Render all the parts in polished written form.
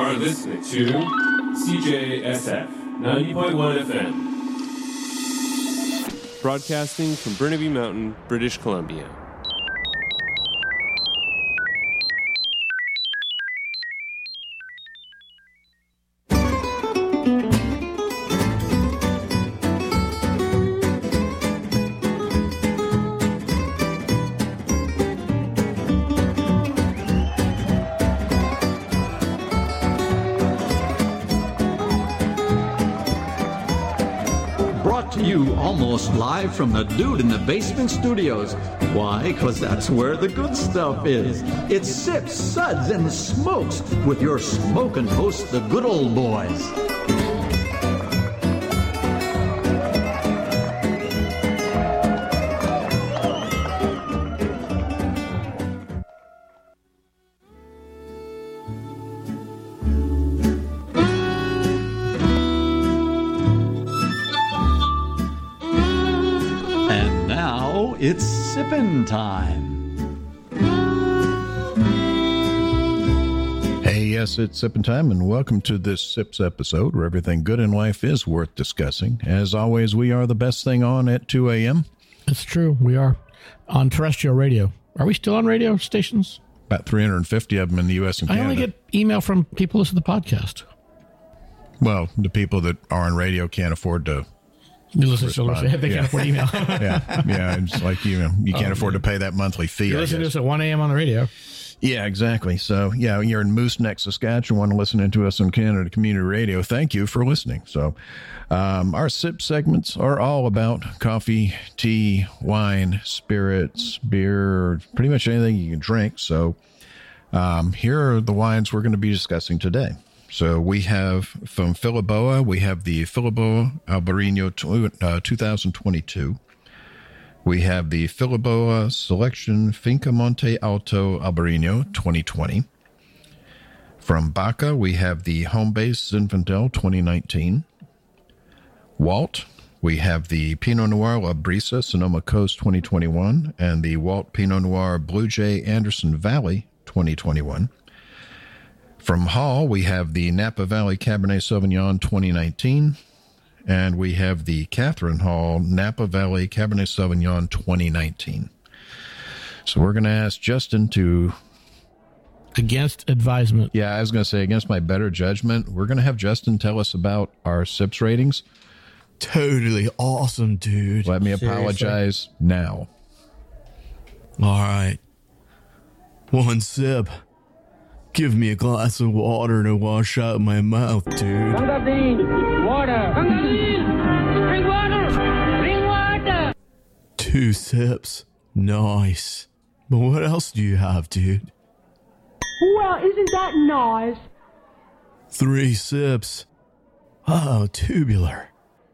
are listening to CJSF 90.1 FM. Broadcasting from Burnaby Mountain, British Columbia. Almost live from the Dude in the Basement studios. Why? Because that's where the good stuff is. It's Sips, Suds, and Smokes with your smoking hosts, the good old boys. It's sippin' time. Hey, yes, it's sippin' time, and welcome to this Sips episode where everything good in life is worth discussing. As always, we are the best thing on at 2 a.m. It's true. We are on terrestrial radio. Are we still on radio stations? About 350 of them in the U.S. and Canada. I only get email from people who listen to the podcast. Well, the people that are on radio can't afford to... You listen to they can't afford email. yeah. It's like you can't afford to pay that monthly fee. You listen to us at 1 a.m. on the radio. Yeah, exactly. So, yeah, you're in Moose Neck, Saskatchewan, listening to us on Canada Community Radio. Thank you for listening. So, our sip segments are all about coffee, tea, wine, spirits, beer, pretty much anything you can drink. So, here are the wines we're going to be discussing today. So we have from Filiboa, we have the Filiboa Albarino 2022. We have the Filiboa Selection Finca Monte Alto Albarino 2020. From Baca, we have the Homebase Zinfandel 2019. Walt, we have the Pinot Noir La Brisa Sonoma Coast 2021 and the Walt Pinot Noir Blue Jay Anderson Valley 2021. From Hall, we have the Napa Valley Cabernet Sauvignon 2019, and we have the Catherine Hall Napa Valley Cabernet Sauvignon 2019. So we're going to ask Justin to... Against advisement. Yeah, I was going to say, against my better judgment, we're going to have Justin tell us about our SIPS ratings. Totally awesome, dude. Let me apologize now. All right. One sip. Give me a glass of water to wash out my mouth, dude. Congadine, water. Congadine, bring water. Bring water. 2 sips. Nice. But what else do you have, dude? Well, isn't that nice? 3 sips. Oh, tubular.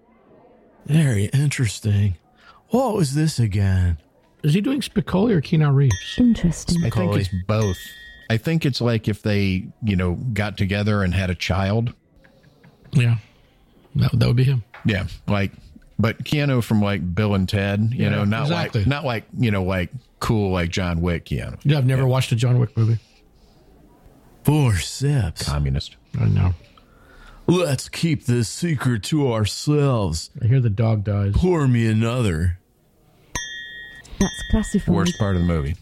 Very interesting. What was this again? Is he doing Spicoli or Keanu Reeves? Interesting. I think it's both. I think it's like if they, got together and had a child. Yeah. That would be him. Yeah. But Keanu from like Bill and Ted, not exactly. like cool like John Wick Keanu. Yeah, I've never watched a John Wick movie. 4 sips. Communist. I know. Let's keep this secret to ourselves. I hear the dog dies. Pour me another. That's classified. Worst part of the movie.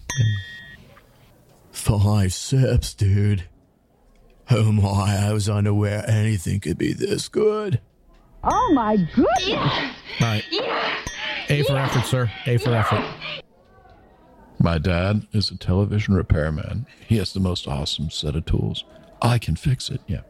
5 sips, dude. Oh my, I was unaware anything could be this good. Oh my goodness. All right. A for effort, sir. A for effort. My dad is a television repairman. He has the most awesome set of tools. I can fix it. Yeah.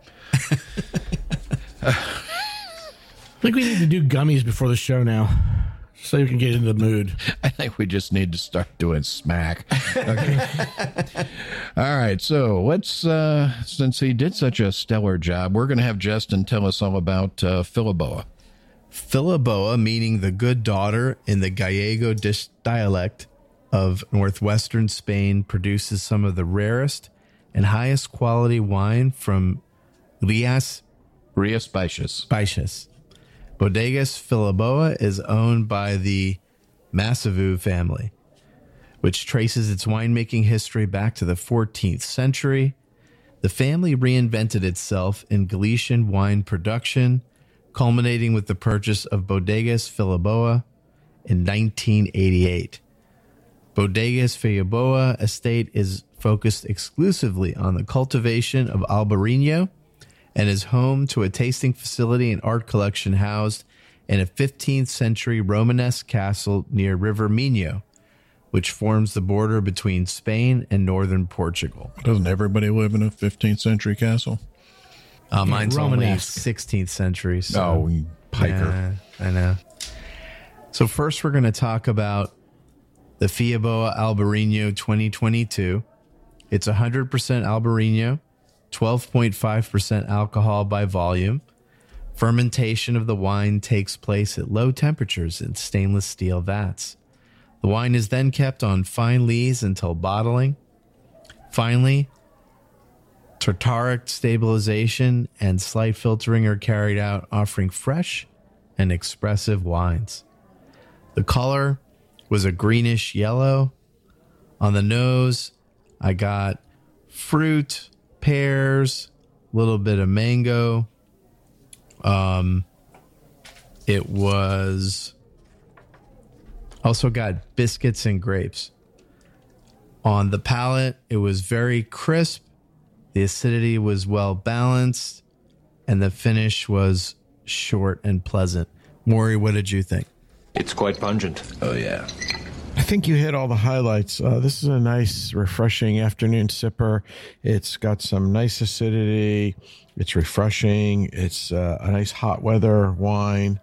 I think we need to do gummies before the show now, so you can get into the mood. I think we just need to start doing smack. Okay. All right. So let's, since he did such a stellar job, we're going to have Justin tell us all about Filiboa. Filiboa, meaning the good daughter in the Gallego dialect of northwestern Spain, produces some of the rarest and highest quality wine from Rías Baixas. Bodegas Filiboa is owned by the Massavu family, which traces its winemaking history back to the 14th century. The family reinvented itself in Galician wine production, culminating with the purchase of Bodegas Filiboa in 1988. Bodegas Filiboa estate is focused exclusively on the cultivation of Albarino and is home to a tasting facility and art collection housed in a 15th century Romanesque castle near River Minho, which forms the border between Spain and northern Portugal. Doesn't everybody live in a 15th century castle? Mine's only Romanesque. 16th century. So, Oh, you piker. yeah, I know. So first we're going to talk about the Filiboa Albarino 2022. It's 100% Albarino, 12.5% alcohol by volume. Fermentation of the wine takes place at low temperatures in stainless steel vats. The wine is then kept on fine lees until bottling. Finally, tartaric stabilization and slight filtering are carried out, offering fresh and expressive wines. The color was a greenish yellow. On the nose, I got fruit, pears, a little bit of mango. It was also got biscuits and grapes. On the palate, it was very crisp. The acidity was well balanced, and the finish was short and pleasant. Maury, what did you think? It's quite pungent. Oh, yeah. I think you hit all the highlights. This is a nice, refreshing afternoon sipper. It's got some nice acidity. It's refreshing. It's a nice hot weather wine.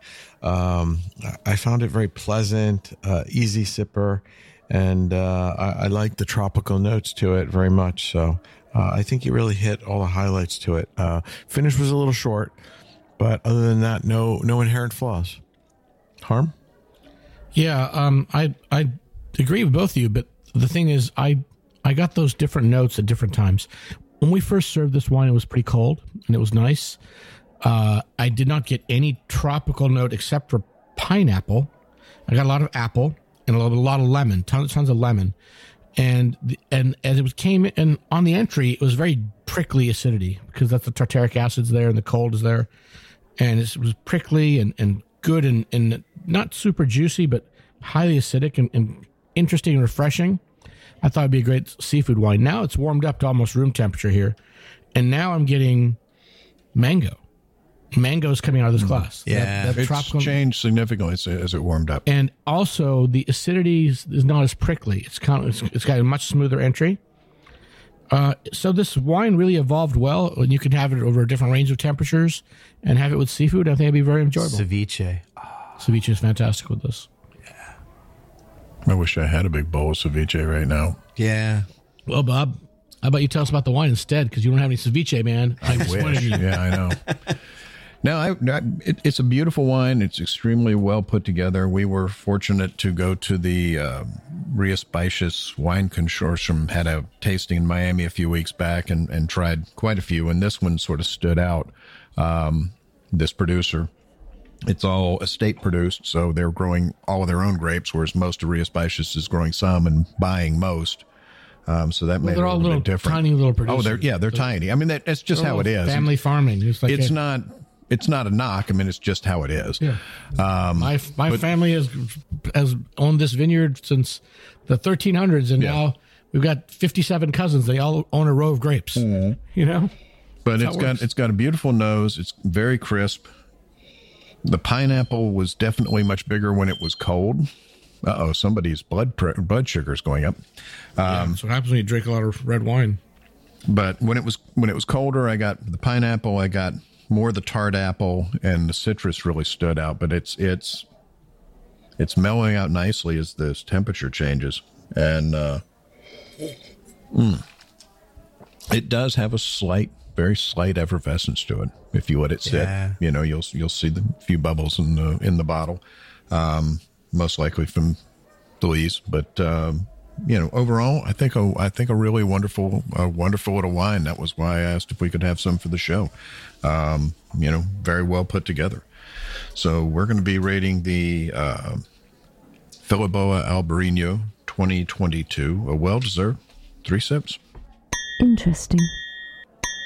I found it very pleasant, easy sipper, and I like the tropical notes to it very much. So I think you really hit all the highlights to it. Finish was a little short, but other than that, no inherent flaws. Harm? Yeah, I agree with both of you, but the thing is, I got those different notes at different times. When we first served this wine, it was pretty cold, and it was nice. I did not get any tropical note except for pineapple. I got a lot of apple and a lot of lemon, tons of lemon. And as it came in on the entry, it was very prickly acidity because that's the tartaric acid's there and the cold is there. And it was prickly and good and not super juicy, but highly acidic and interesting and refreshing. I thought it'd be a great seafood wine. Now it's warmed up to almost room temperature here. And now I'm getting mango. Mango's coming out of this glass. Yeah. It's tropical changed significantly as it warmed up. and also the acidity is not as prickly. It's got a much smoother entry. So this wine really evolved well, and you can have it over a different range of temperatures and have it with seafood. I think it'd be very enjoyable. Ceviche. Ceviche is fantastic with this. I wish I had a big bowl of ceviche right now. Yeah. Well, Bob, how about you tell us about the wine instead? Because you don't have any ceviche, man. I Wish. Yeah, I know. No, it's a beautiful wine. It's extremely well put together. We were fortunate to go to the Rias Baixas Wine Consortium, had a tasting in Miami a few weeks back and tried quite a few, and this one sort of stood out. This producer, it's all estate produced, so they're growing all of their own grapes, whereas most of Rias Baixas is growing some and buying most. So that made it they're a all little little bit different. tiny little producers. Oh, they're tiny. I mean, that's just how it is. Family farming. It's like It's not a knock. I mean, it's just how it is. Yeah. My family has owned this vineyard since the 1300s, and now we've got 57 cousins. They all own a row of grapes. You know, But That's how it works. it's got a beautiful nose. It's very crisp. The pineapple was definitely much bigger when it was cold. Somebody's blood sugar's going up. that's what happens when you drink a lot of red wine. But when it was colder, I got the pineapple. I got more of the tart apple, and the citrus really stood out. But it's mellowing out nicely as this temperature changes, and it does have a very slight effervescence to it. If you let it sit, Yeah. you'll see the few bubbles in the bottle, most likely from the lees. But overall, I think a really wonderful little wine. That was why I asked if we could have some for the show. Very well put together. So we're going to be rating the Filiboa Albarino 2022, a well-deserved 3 sips. Interesting.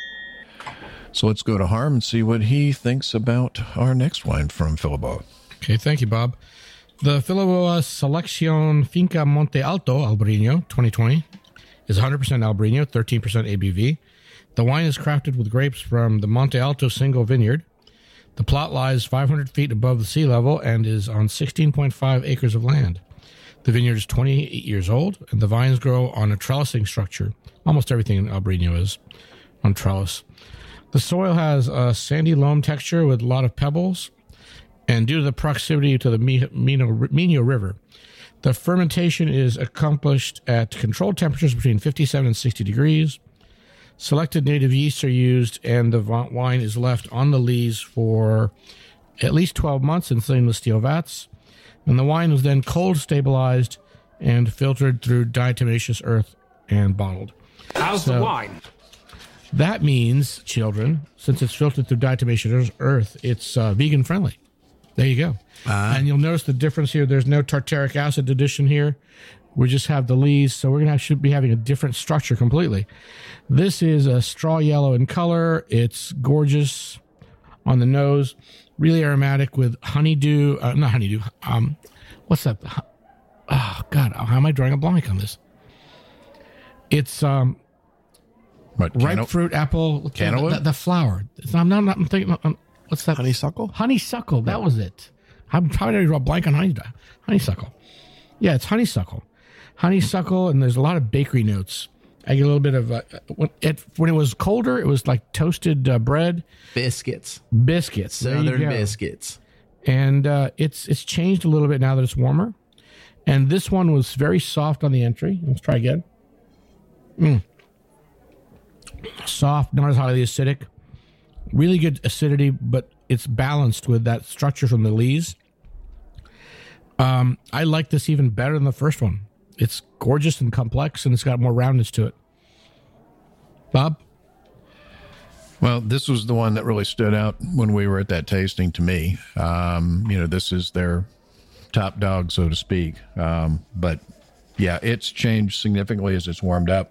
So let's go to Harm and see what he thinks about our next wine from Philiboa. Okay, thank you, Bob. The Philiboa Selección Finca Monte Alto Albarino 2020 is 100% Albarino, 13% ABV. The wine is crafted with grapes from the Monte Alto single vineyard. The plot lies 500 feet above the sea level and is on 16.5 acres of land. The vineyard is 28 years old, and the vines grow on a trellising structure. Almost everything in Albarino is on trellis. The soil has a sandy loam texture with a lot of pebbles, and due to the proximity to the Minho River, the fermentation is accomplished at controlled temperatures between 57 and 60 degrees. Selected native yeasts are used, and the wine is left on the lees for at least 12 months in stainless steel vats. And the wine is then cold stabilized and filtered through diatomaceous earth and bottled. How's the wine? That means, children, since it's filtered through diatomaceous earth, it's vegan friendly. There you go. And you'll notice the difference here. There's no tartaric acid addition here. We just have the lees, so we're going to should be having a different structure completely. This is a straw yellow in color. It's gorgeous on the nose, really aromatic with honeydew. Not honeydew. What's that? Oh God, how am I drawing a blank on this? It's ripe fruit, apple, cantaloupe. The flower. I'm thinking. What's that? Honeysuckle? Honeysuckle. That was it. I'm probably going to draw a blank on honeysuckle. Yeah, it's honeysuckle. Honeysuckle, and there's a lot of bakery notes. I get a little bit of when it was colder, it was like toasted bread, Biscuits. Southern biscuits. And it's changed a little bit now that it's warmer. And this one was very soft on the entry. Let's try again. Soft, not as highly acidic. Really good acidity, but it's balanced with that structure from the lees. I like this even better than the first one. It's gorgeous and complex, and it's got more roundness to it. Bob? Well, this was the one that really stood out when we were at that tasting to me. This is their top dog, so to speak. But, yeah, it's changed significantly as it's warmed up.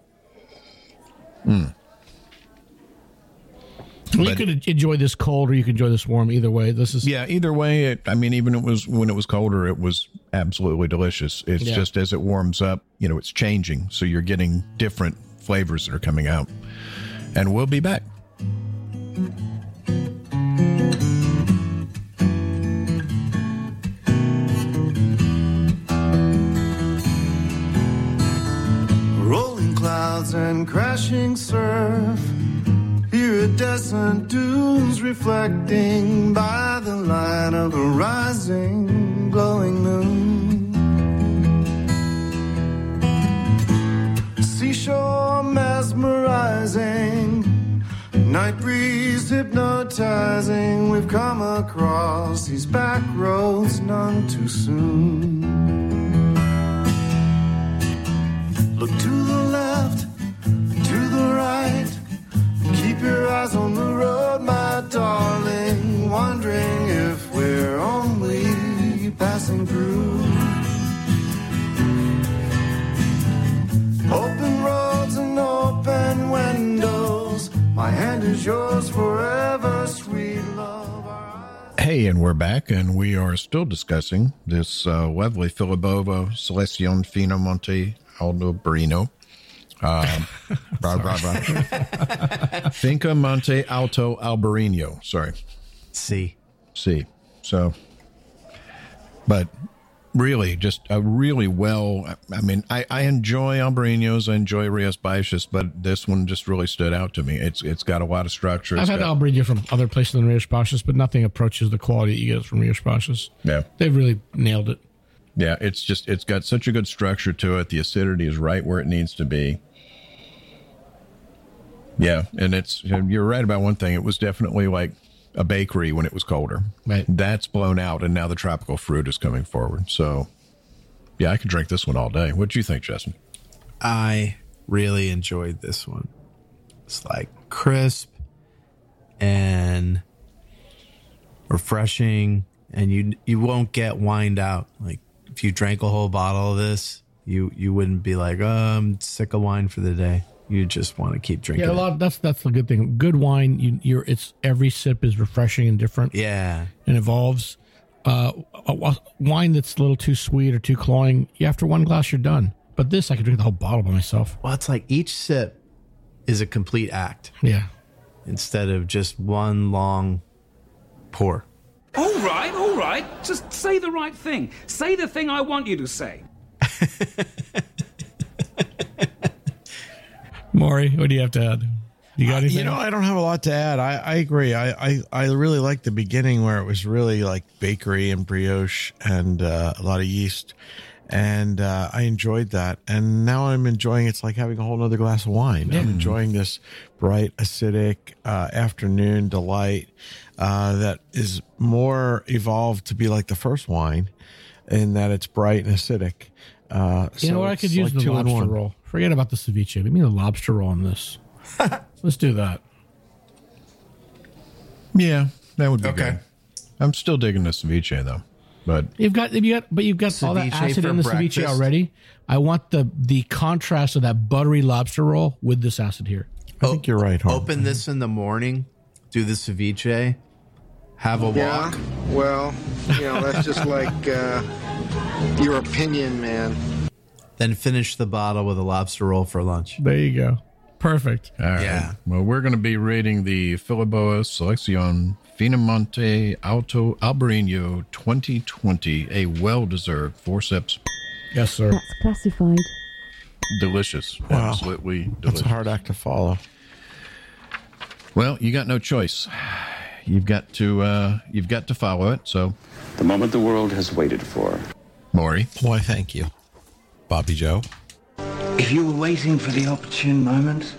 Well, you could enjoy this cold or you could enjoy this warm. Either way, this is either way. Even when it was colder, it was absolutely delicious. It's just as it warms up, it's changing. So you're getting different flavors that are coming out. And we'll be back. Rolling clouds and crashing surf. Iridescent dunes reflecting by the light of a rising, glowing moon. Seashore mesmerizing, night breeze hypnotizing. We've come across these back roads none too soon. Look to the left, to the right. Keep your eyes on the road, my darling, wondering if we're only passing through. Open roads and open windows, my hand is yours forever, sweet love. Hey, and we're back, and we are still discussing this lovely Philiboa Selección Finca Monte Alto Albarino. Finca Monte Alto Albarino. Sorry. C. So, but really, just a really well. I enjoy Albarinos. I enjoy Rias Baixas, but this one just really stood out to me. It's got a lot of structure. I've had Albarino from other places than Rias Baixas, but nothing approaches the quality that you get from Rias Baixas. Yeah, they've really nailed it. Yeah, it's got such a good structure to it. The acidity is right where it needs to be. Yeah, and you're right about one thing. It was definitely like a bakery when it was colder. Right. That's blown out, and now the tropical fruit is coming forward. So, yeah, I could drink this one all day. What do you think, Justin? I really enjoyed this one. It's like crisp and refreshing, and you won't get wined out. Like if you drank a whole bottle of this, you wouldn't be like, I'm sick of wine for the day. you just want to keep drinking. Yeah, that's the good thing. Good wine, it's every sip is refreshing and different. Yeah, and evolves. A wine that's a little too sweet or too cloying, after one glass you're done. But this, I could drink the whole bottle by myself. Well, it's like each sip is a complete act. Yeah. Instead of just one long pour. All right. Just say the right thing. Say the thing I want you to say. Maury, what do you have to add? You got anything? I don't have a lot to add. I agree. I really liked the beginning where it was really like bakery and brioche and a lot of yeast. And I enjoyed that. And now I'm enjoying it's like having a whole other glass of wine. Yeah. I'm enjoying this bright, acidic afternoon delight that is more evolved to be like the first wine in that it's bright and acidic. You know what? I could use the lobster roll. Forget about the ceviche. Give me the lobster roll in this. Let's do that. Yeah, that would be good. I'm still digging the ceviche though. But you've got all that acid in the ceviche already. I want the contrast of that buttery lobster roll with this acid here. I think you're right, Harm. Open this in the morning, do the ceviche, have a walk. Well, that's just like your opinion, man. Then finish the bottle with a lobster roll for lunch. There you go. Perfect. All right. Yeah. Well, we're going to be rating the Filiboa Selección Finemonte Alto Albarino 2020, a well-deserved forceps. Yes, sir. That's classified. Delicious. Wow. Absolutely delicious. That's a hard act to follow. Well, you got no choice. You've got to follow it. So, the moment the world has waited for. Maury. Why, thank you, Bobby Joe. If you were waiting for the opportune moment,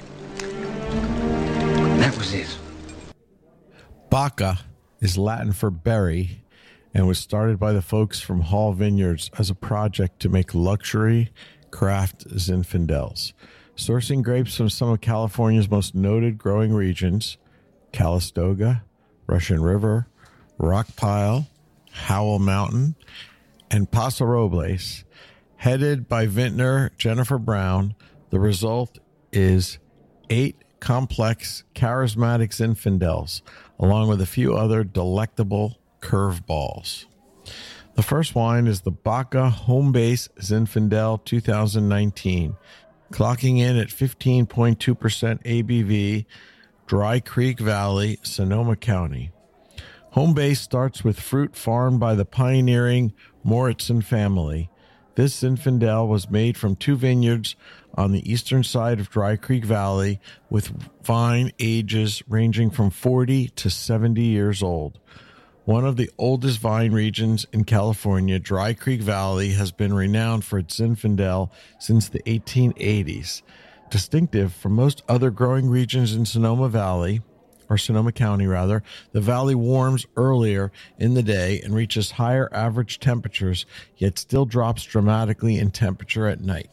that was it. Baca is Latin for berry and was started by the folks from Hall Vineyards as a project to make luxury craft Zinfandels. Sourcing grapes from some of California's most noted growing regions, Calistoga, Russian River, Rock Pile, Howell Mountain, and Paso Robles. Headed by vintner Jennifer Brown, the result is 8 complex, charismatic Zinfandels, along with a few other delectable curveballs. The first wine is the Baca Home Base Zinfandel 2019, clocking in at 15.2% ABV, Dry Creek Valley, Sonoma County. Home Base starts with fruit farmed by the pioneering Moritzen family. This Zinfandel was made from 2 vineyards on the eastern side of Dry Creek Valley with vine ages ranging from 40 to 70 years old. One of the oldest vine regions in California, Dry Creek Valley has been renowned for its Zinfandel since the 1880s. Distinctive from most other growing regions in Sonoma County, the valley warms earlier in the day and reaches higher average temperatures, yet still drops dramatically in temperature at night.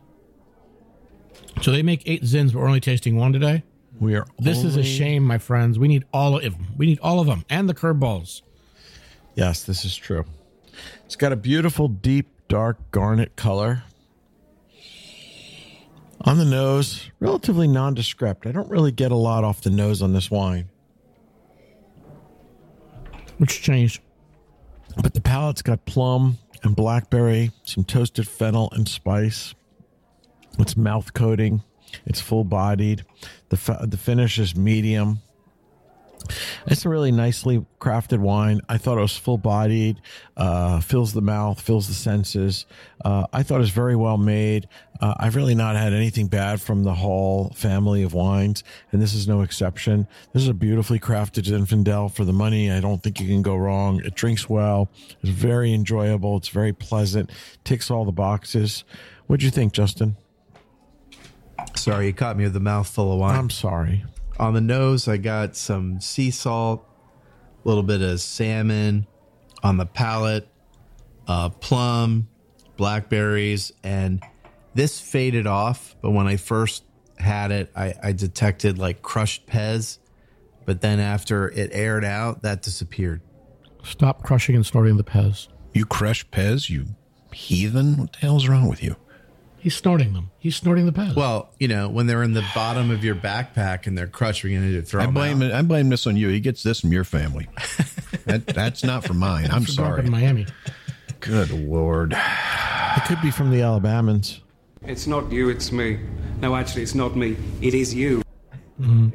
So they make 8 Zins, but we're only tasting 1 today? This is a shame, my friends. We need all of them. We need all of them and the curveballs. Yes, this is true. It's got a beautiful, deep, dark garnet color. On the nose, relatively nondescript. I don't really get a lot off the nose on this wine. Which changed? But the palate's got plum and blackberry, some toasted fennel and spice. It's mouth coating. It's full-bodied. The finish is medium. It's a really nicely crafted wine. I thought it was full-bodied, fills the mouth, fills the senses. I thought it was very well made. I've really not had anything bad from the Hall family of wines, and this is no exception. This is a beautifully crafted Zinfandel for the money. I don't think you can go wrong. It drinks well. It's very enjoyable. It's very pleasant. Ticks all the boxes. What'd you think, Justin? Sorry, you caught me with a mouthful of wine. I'm sorry. On the nose, I got some sea salt, a little bit of salmon. On the palate, plum, blackberries, and this faded off. But when I first had it, I detected like crushed Pez. But then after it aired out, that disappeared. Stop crushing and snorting the Pez. You crush Pez, you heathen? What the hell's wrong with you? He's snorting them. He's snorting the pads. Well, when they're in the bottom of your backpack and they're crushed, we're going to throw them out. I blame this on you. He gets this from your family. That's not from mine. I'm sorry. In Miami. Good Lord. It could be from the Alabamans. It's not you, it's me. No, actually, it's not me. It is you. Mm-hmm.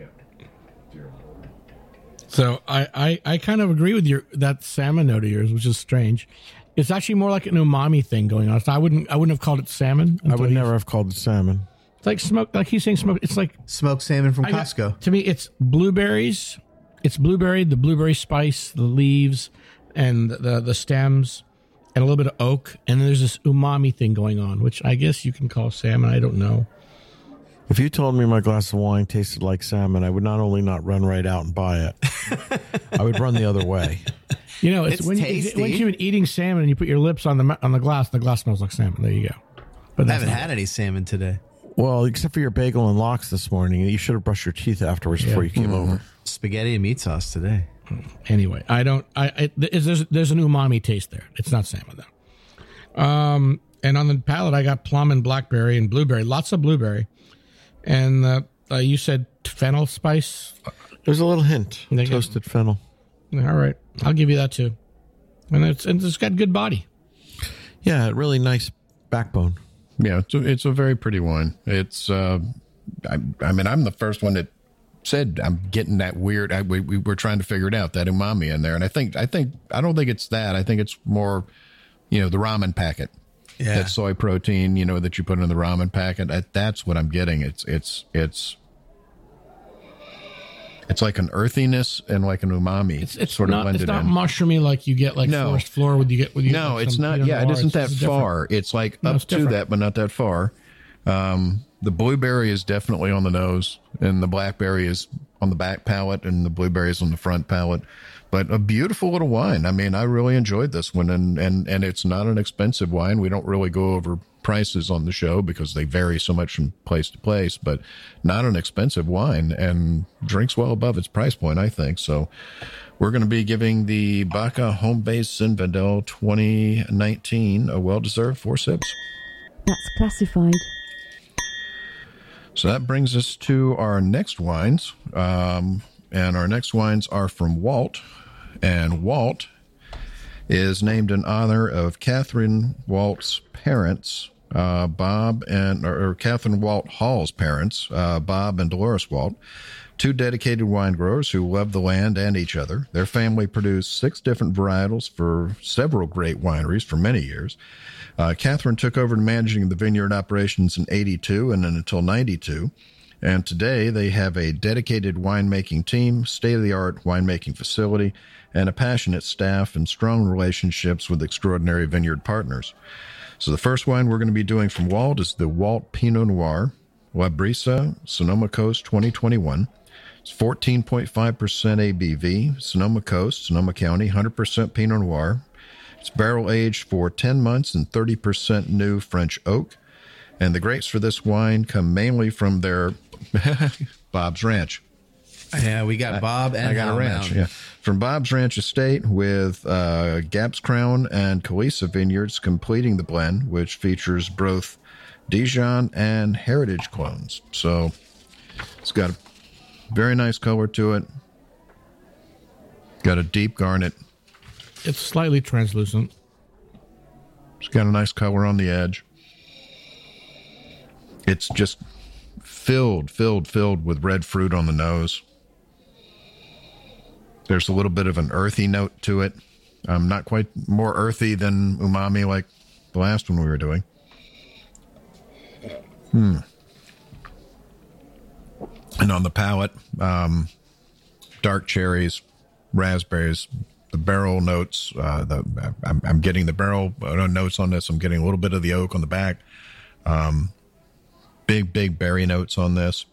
So I kind of agree with that salmon note of yours, which is strange. It's actually more like an umami thing going on. So I wouldn't have called it salmon. I would never have called it salmon. It's like smoke. Like he's saying smoke. It's like smoked salmon from Costco. To me, it's blueberries. It's the blueberry spice, the leaves, and the stems, and a little bit of oak. And then there's this umami thing going on, which I guess you can call salmon. I don't know. If you told me my glass of wine tasted like salmon, I would not only not run right out and buy it, I would run the other way. It's when you've been eating salmon and you put your lips on the glass smells like salmon. There you go. But I haven't had any salmon today. Well, except for your bagel and lox this morning. You should have brushed your teeth afterwards before you came over. Spaghetti and meat sauce today. Anyway, there's an umami taste there. It's not salmon though. And on the palate, I got plum and blackberry and blueberry. Lots of blueberry. And you said fennel spice? There's a little hint. Toasted fennel. All right. I'll give you that too. And it's got good body. Yeah, really nice backbone. Yeah, it's a very pretty wine. It's, I'm the first one that said I'm getting that weird. We were trying to figure it out, that umami in there. And I don't think it's that. I think it's more, the ramen packet. Yeah. That soy protein, that you put in the ramen packet. That's what I'm getting. It's like an earthiness and like an umami. It's sort of blended in. It's not mushroomy like you get forest floor with you. No, it's not. Yeah, it isn't that far. It's like up to that, but not that far. The blueberry is definitely on the nose, and the blackberry is on the back palate, and the blueberry is on the front palate. But a beautiful little wine. I mean, I really enjoyed this one, and it's not an expensive wine. We don't really go over prices on the show because they vary so much from place to place, but not an expensive wine and drinks well above its price point, I think. So we're going to be giving the Baca Home Base Zinfandel 2019 a well-deserved 4 sips. That's classified. So that brings us to our next wines. And our next wines are from Walt. And Walt is named in honor of Catherine Walt's parents, Catherine Walt Hall's parents, Bob and Dolores Walt, 2 dedicated wine growers who love the land and each other. Their family produced 6 different varietals for several great wineries for many years. Catherine took over managing the vineyard operations in 82 and then until 92. And today they have a dedicated winemaking team, state-of-the-art winemaking facility, and a passionate staff and strong relationships with extraordinary vineyard partners. So the first wine we're going to be doing from Walt is the Walt Pinot Noir, La Brisa, Sonoma Coast 2021. It's 14.5% ABV, Sonoma Coast, Sonoma County, 100% Pinot Noir. It's barrel aged for 10 months in 30% new French oak. And the grapes for this wine come mainly from their Bob's Ranch. Yeah, we got Bob and I got a ranch. Yeah, from Bob's Ranch Estate with Gaps Crown and Kalisa Vineyards completing the blend, which features both Dijon and Heritage clones. So it's got a very nice color to it. Got a deep garnet. It's slightly translucent. It's got a nice color on the edge. It's just filled with red fruit on the nose. There's a little bit of an earthy note to it. Not quite more earthy than umami like the last one we were doing. And on the palate, dark cherries, raspberries, the barrel notes. I'm getting the barrel notes on this. I'm getting a little bit of the oak on the back. Big berry notes on this.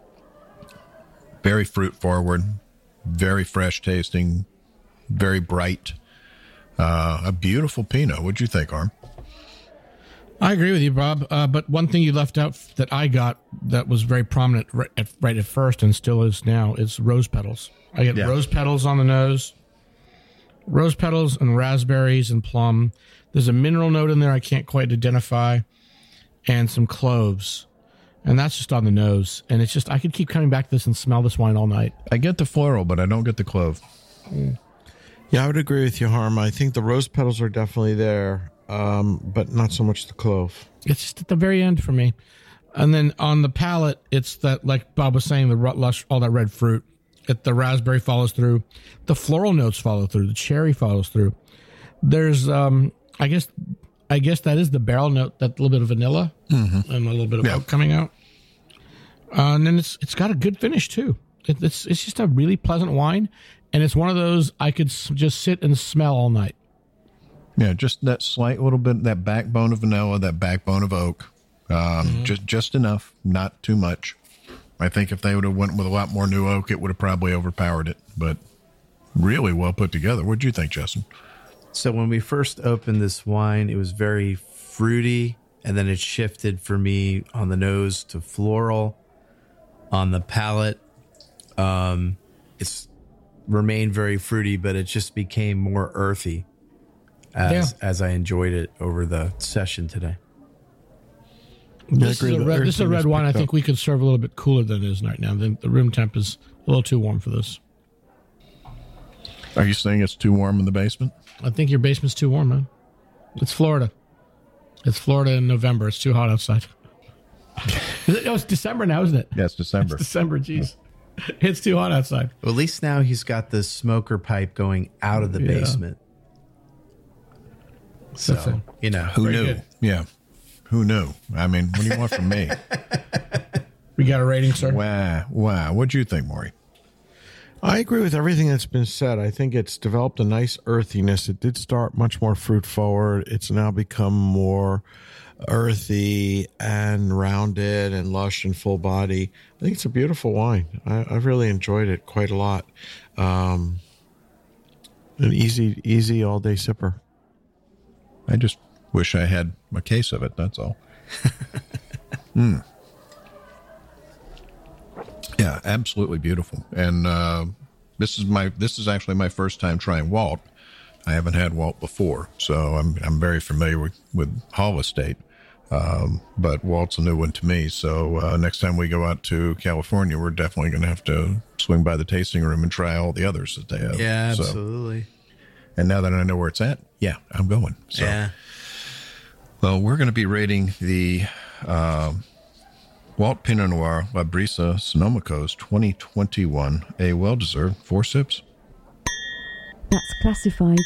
Very fruit forward, very fresh tasting, very bright. A beautiful Pinot. What'd you think, Arm? I agree with you, Bob. But one thing you left out that I got that was very prominent right at first and still is now is rose petals. I get rose petals on the nose, rose petals and raspberries and plum. There's a mineral note in there I can't quite identify. and some cloves. And that's just on the nose. And it's just, I could keep coming back to this and smell this wine all night. I get the floral, but I don't get the clove. Yeah, I would agree with you, Harm. I think the rose petals are definitely there, but not so much the clove. It's just at the very end for me. And then on the palate, it's that, like Bob was saying, the lush, all that red fruit. The raspberry follows through. The floral notes follow through. The cherry follows through. There's, I guess that is the barrel note, that little bit of vanilla and a little bit of oak coming out. And then it's got a good finish too. It's just a really pleasant wine, and it's one of those I could just sit and smell all night. Yeah, just that slight little bit, that backbone of vanilla, that backbone of oak, just enough, not too much. I think if they would have went with a lot more new oak, it would have probably overpowered it. But really well put together. What do you think, Justin? So when we first opened this wine, it was very fruity, and then it shifted for me on the nose to floral. On the palate, it's remained very fruity, but it just became more earthy as I enjoyed it over the session today. This is a red wine I think we could serve a little bit cooler than it is right now. The room temp is a little too warm for this. Are you saying it's too warm in the basement? I think your basement's too warm, man. It's Florida. It's Florida in November. It's too hot outside. It's December now, isn't it? Yeah, it's December. It's December, jeez. It's too hot outside. Well, at least now he's got the smoker pipe going out of the basement. So, you know. Who knew? Good. Yeah. Who knew? I mean, what do you want from me? We got a rating, sir? Wow. What'd you think, Maury? I agree with everything that's been said. I think it's developed a nice earthiness. It did start much more fruit forward. It's now become more earthy and rounded and lush and full body. I think it's a beautiful wine. I've really enjoyed it quite a lot. An easy all day sipper. I just wish I had a case of it. That's all. Yeah, absolutely beautiful. And this is actually my first time trying Walt. I haven't had Walt before, so I'm very familiar with Hall Estate. But Walt's a new one to me. So next time we go out to California, we're definitely going to have to swing by the tasting room and try all the others that they have. Yeah, absolutely. And now that I know where it's at, yeah, I'm going. So, yeah. Well, we're going to be rating the Walt Pinot Noir La Brisa Sonomacos 2021, a well-deserved 4 sips. That's classified.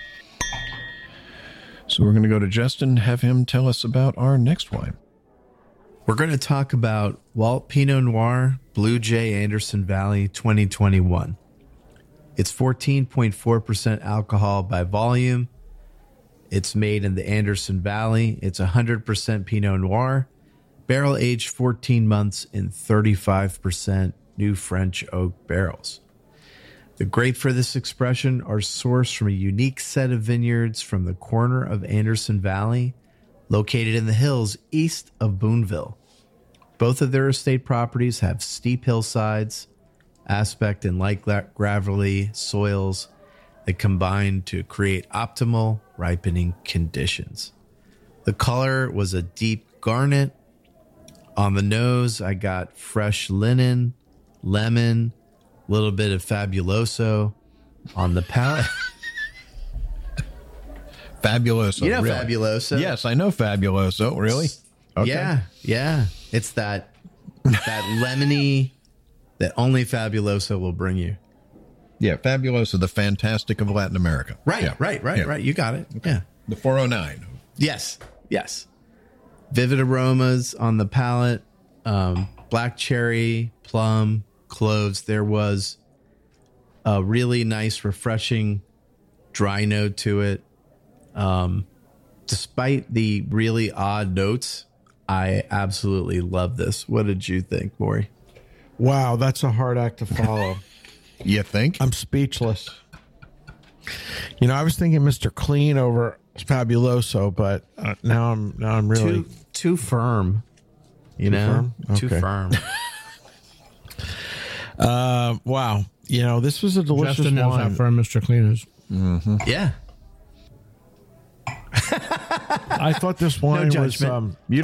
So we're going to go to Justin, have him tell us about our next wine. We're going to talk about Walt Pinot Noir Blue Jay Anderson Valley 2021. It's 14.4% alcohol by volume. It's made in the Anderson Valley. It's 100% Pinot Noir, barrel aged 14 months in 35% new French oak barrels. The grape for this expression are sourced from a unique set of vineyards from the corner of Anderson Valley, located in the hills east of Boonville. Both of their estate properties have steep hillsides, aspect and light gravelly soils that combine to create optimal ripening conditions. The color was a deep garnet. On the nose, I got fresh linen, lemon, a little bit of Fabuloso. On the palate, Fabuloso. You know really? Fabuloso? Yes, I know Fabuloso. Really? Okay. Yeah. It's that lemony that only Fabuloso will bring you. Yeah, Fabuloso, the fantastic of Latin America. Right, yeah. right. You got it. Okay. Yeah. The 409. Yes. Vivid aromas on the palate. Black cherry, plum, cloves. There was a really nice, refreshing dry note to it. Despite the really odd notes, I absolutely love this. What did you think, Maury? Wow, that's a hard act to follow. You think? I'm speechless. You know, I was thinking Mr. Clean over Fabuloso, but now I'm really too firm. You know, too firm. Wow. You know, this was a delicious Justin knows wine. how firm Mr. Clean is. Mm-hmm. Yeah. I thought this wine was. You